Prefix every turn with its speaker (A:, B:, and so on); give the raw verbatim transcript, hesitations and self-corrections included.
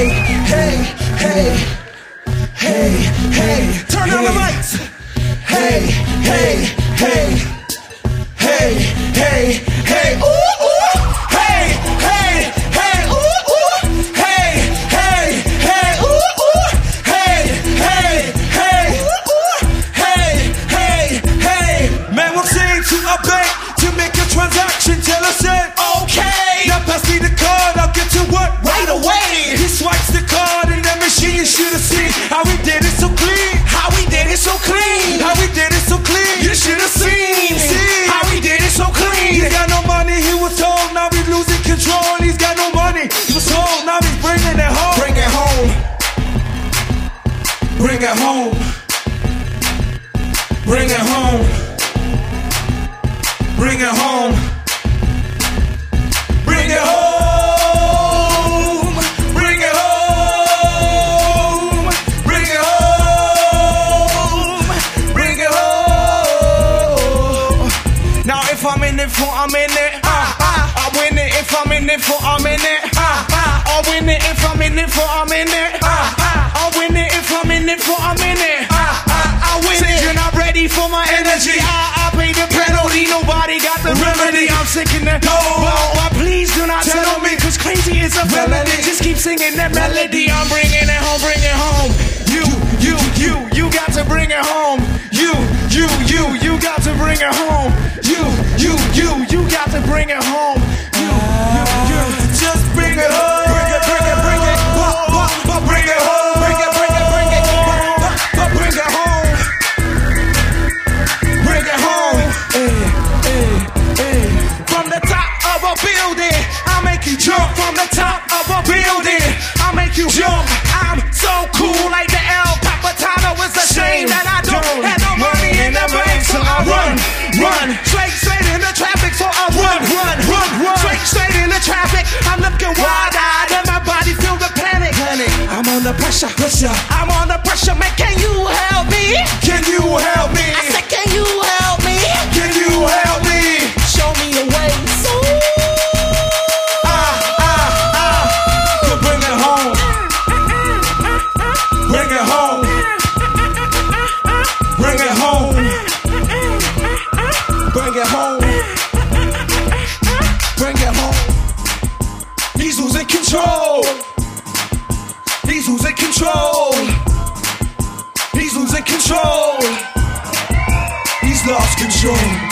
A: hey, hey, hey, hey, hey. Turn on the lights. Hey, hey, hey, hey, hey, hey. Ooh, ooh. Hey, hey, hey. Ooh, ooh. Hey, hey, hey. Ooh, ooh. Hey, hey, hey. Ooh, ooh. Hey, hey, hey. Man walks into a bank to make a transaction. Teller said, okay. Now pass me the card, I'll get to work right away. He swipes the card in the machine. You should have seen how we did it so clean. How we did it so clean. How we did it so clean. You should have seen. See how we did it so clean. He's got no money, he was told. Now he's losing control. He's got no money, he was told. Now he's bringing it home. Bring it home. Bring it home. Bring it home. Bring it home. Bring it home. Bring it home. Bring it home. Bring it home. Now if I'm in it for a minute, uh, uh, I win it. If I'm in it for a minute, uh, uh, I win it. If I'm in it for a minute, uh, uh, I win it. If I'm in it for a minute, uh, uh, I win it. You're not ready for my energy. I, I pay the penalty. Nobody got the remedy. I'm sick in that. No, well, please do not tell me, cause crazy is a melody. Just keep singing that melody. I'm bringing it home, bring it home. You, you, you, you got to bring it home. You, you, you, you got to bring it home. You, you, you, you got to bring it home. You, you, you, just bring it home. Bring it, bring it, bring it. But, but, but bring it home. Bring it, bring it, bring it. But, but, but bring it home. Bring it home. Hey, hey, hey. From the top of a building, I'll make you jump. From the top of a building, I'll make you jump. I'm so cool like the El Capitano. It's a shame that I don't have no money in the bank, so I run, run, straight, straight in the traffic. So I run, run, run, run, straight, straight in the traffic. I'm looking wide-eyed and my body feel the panic. I'm under pressure, pressure. I'm under pressure, man. Can you help me? Can you help me? I said, can you help me? Can you help me? Show me the way. So bring it home. Bring it home. Bring it home. Bring it home. He's losing control. He's losing control. He's losing control. He's lost control.